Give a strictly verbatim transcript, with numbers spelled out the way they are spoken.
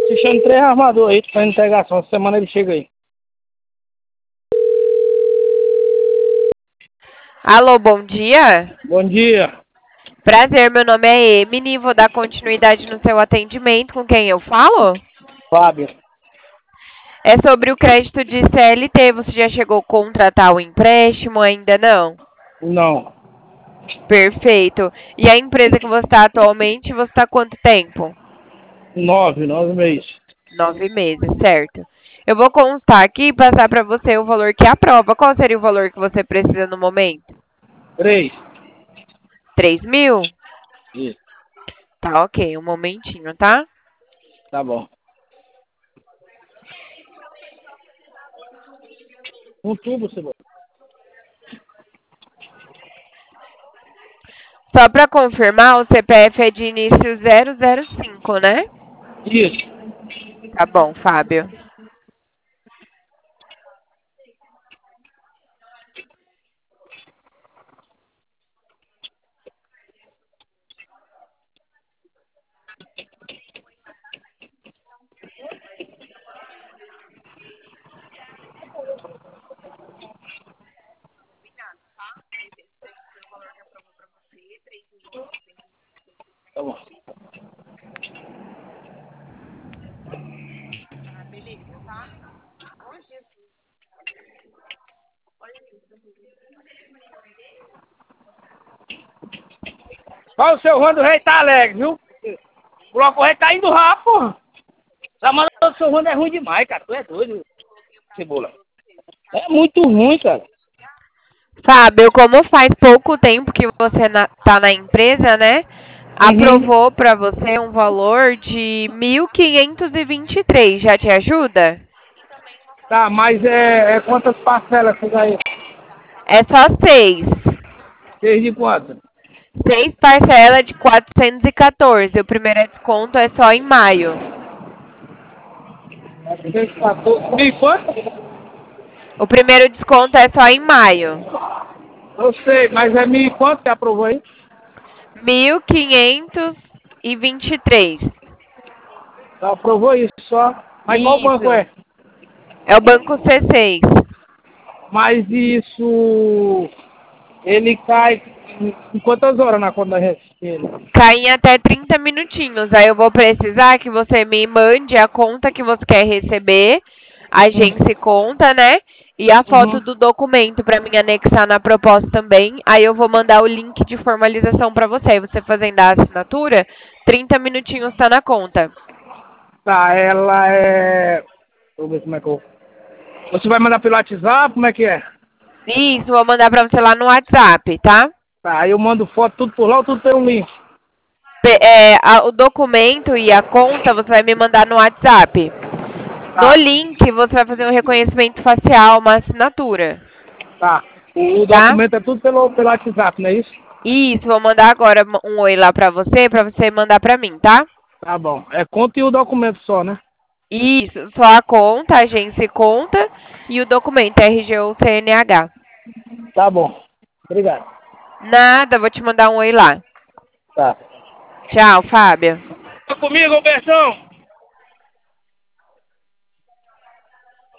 Deixando três armadores aí pra integração. Essa semana ele chega aí. Alô, bom dia. Bom dia. Prazer, meu nome é Emily. Vou dar continuidade no seu atendimento. Com quem eu falo? Fábio. É sobre o crédito de C L T. Você já chegou a contratar o empréstimo? Ainda não? Não. Perfeito. E a empresa que você está atualmente, você está há quanto tempo? Nove, nove meses. Nove meses, certo. Eu vou constar aqui e passar para você o valor que aprova. Qual seria o valor que você precisa no momento? Três. Três mil? Isso. Tá, ok. Um momentinho, tá? Tá bom. Um tubo, Cebola. Só para confirmar, o C P F é de início zero zero cinco, né? Isso. Tá bom, Fábio. Tá bom. Ó, o seu Juan do Rei tá alegre, viu? O bloco Rei tá indo rápido, porra. Essa mala do seu Juan é ruim demais, cara. Tu é doido, Cebola. É muito ruim, cara. Fábio, como faz pouco tempo que você na, tá na empresa, né? Uhum. Aprovou para você um valor de mil quinhentos e vinte e três. Já te ajuda? Tá, mas é, é quantas parcelas isso aí? É só seis. Seis de quanto? Seis parcelas de quatrocentos e quatorze. O primeiro desconto é só em maio. Seis, quatorze. Mil e quanto? O primeiro desconto é só em maio. Eu sei, mas é mil e quanto que aprovou aí? mil quinhentos e vinte e três. Só aprovou isso só. Mas qual banco Isso. é? É o banco C seis. Mas isso, ele cai em em quantas horas na conta da dele? Cai em até trinta minutinhos. Aí eu vou precisar que você me mande a conta que você quer receber, a agência e conta, né? E a foto Uhum. do documento para mim anexar na proposta também. Aí eu vou mandar o link de formalização para você. Aí você fazendo a assinatura, trinta minutinhos está na conta. Tá, ela é... Deixa eu ver como é que eu... Você vai mandar pelo WhatsApp, como é que é? Isso, vou mandar para você lá no WhatsApp, tá? Tá, aí eu mando foto tudo por lá ou tudo pelo link? Pe- é, a- o documento e a conta você vai me mandar no WhatsApp. No Tá, link você vai fazer um reconhecimento facial, uma assinatura, tá. O tá? documento é tudo pelo, pelo WhatsApp, não é isso? Isso, vou mandar agora um oi lá pra você, pra você mandar pra mim, tá? Tá bom. É conta e o documento só, né? Isso, só a conta, a agência e conta e o documento R G ou C N H. Tá bom. Obrigado. Nada, vou te mandar um oi lá. Tá. Tchau, Fábio. Tá comigo, Bertão?